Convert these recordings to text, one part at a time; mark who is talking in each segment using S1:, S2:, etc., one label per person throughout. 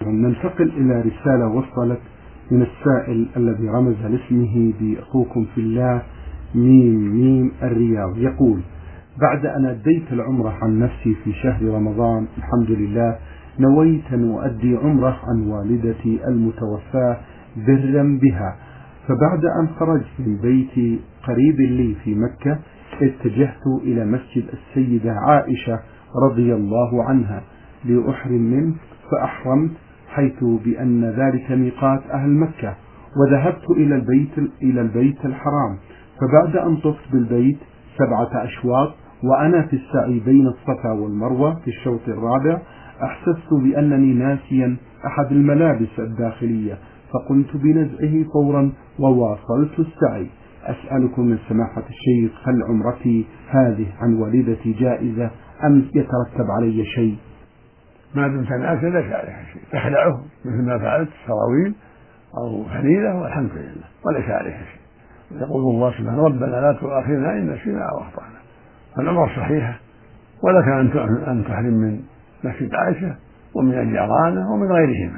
S1: ننتقل إلى رسالة وصلت من السائل الذي رمز لاسمه بأخوكم في الله ميم ميم الرياض. يقول: بعد أن أديت العمرة عن نفسي في شهر رمضان الحمد لله، نويت أن أؤدي عمرة عن والدتي المتوفاة برا بها، فبعد أن خرجت من بيتي قريب لي في مكة اتجهت إلى مسجد السيدة عائشة رضي الله عنها لأحرم منه، فأحرمت حيث بأن ذلك ميقات أهل مكة، وذهبت إلى البيت الحرام، فبعد أن طفت بالبيت 7 أشواط وأنا في السعي بين الصفا والمروة في الشوط الرابع، أحسست بأنني ناسيا أحد الملابس الداخلية، فقمت بنزعه فورا وواصلت السعي. أسألكم من سماحة الشيخ، هل عمرتي هذه عن والدتي جائزة أم يترتب علي شيء؟
S2: ما دمت ناسيا ليس عليها شيء، تخلعه مثل ما فعلت سراويل أو حليلة والحمد لله وليس عليها شيء. يقول الله سبحانه: ربنا لا تؤاخذنا إن نسينا أو أخطأنا. فالعمرة صحيحة، ولك أن تحرم من مسجد عائشة ومن الجيران ومن غيرهما.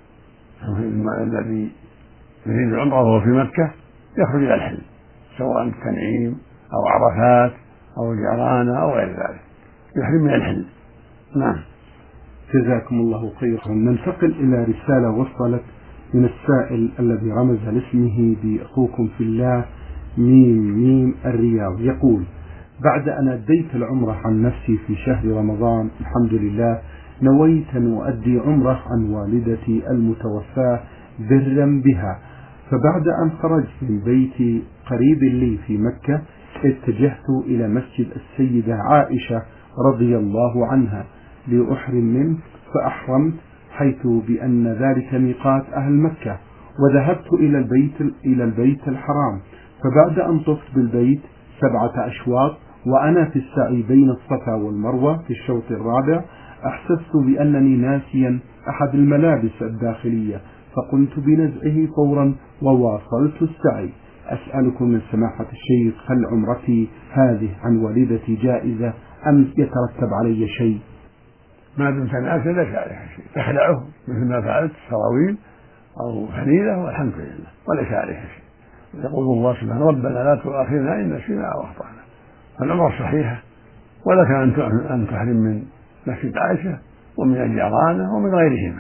S2: الذي يريد العمرة وهو في مكة يخرج إلى الحل، سواء تنعيم أو عرفات أو الجيران أو غير ذلك، يحرم من الحل. نعم.
S1: جزاكم الله خيرا. ننتقل إلى رسالة وصلت من السائل الذي رمز لاسمه بأخوكم في الله ميم ميم الرياض. يقول: بعد أن أديت العمرة عن نفسي في شهر رمضان الحمد لله، نويت أن أؤدي عمرة عن والدتي المتوفاة برا بها، فبعد أن خرجت من بيتي قريب لي في مكة اتجهت إلى مسجد السيدة عائشة رضي الله عنها لأحرم منه، فأحرمت حيث بأن ذلك ميقات أهل مكة، وذهبت إلى البيت الحرام، فبعد أن طفت بالبيت 7 أشواط وأنا في السعي بين الصفا والمروة في الشوط الرابع، أحسست بأنني ناسيا أحد الملابس الداخلية، فقمت بنزعه فورا وواصلت السعي. أسألكم من سماحة الشيخ، هل عمرتي هذه عن والدتي جائزة أم يترتب علي شيء؟
S2: ما دمت ناسيا ليس عليها شيء، تخلعه مثل ما فعلت سراويل أو حليلة والحمد لله وليس عليها شيء. يقول الله سبحانه: ربنا لا تؤاخذنا إن نسينا أو أخطأنا. فالعمرة صحيحة، ولك أن تحرم من مسجد عائشة ومن الجيران ومن غيرهما.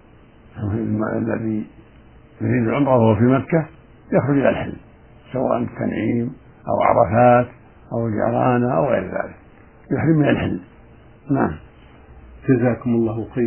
S2: الذي يريد العمرة وهو في مكة يخرج إلى الحل، سواء تنعيم أو عرفات أو الجيران أو غير ذلك، يحرم من الحل. نعم.
S1: جزاكم الله خيرا.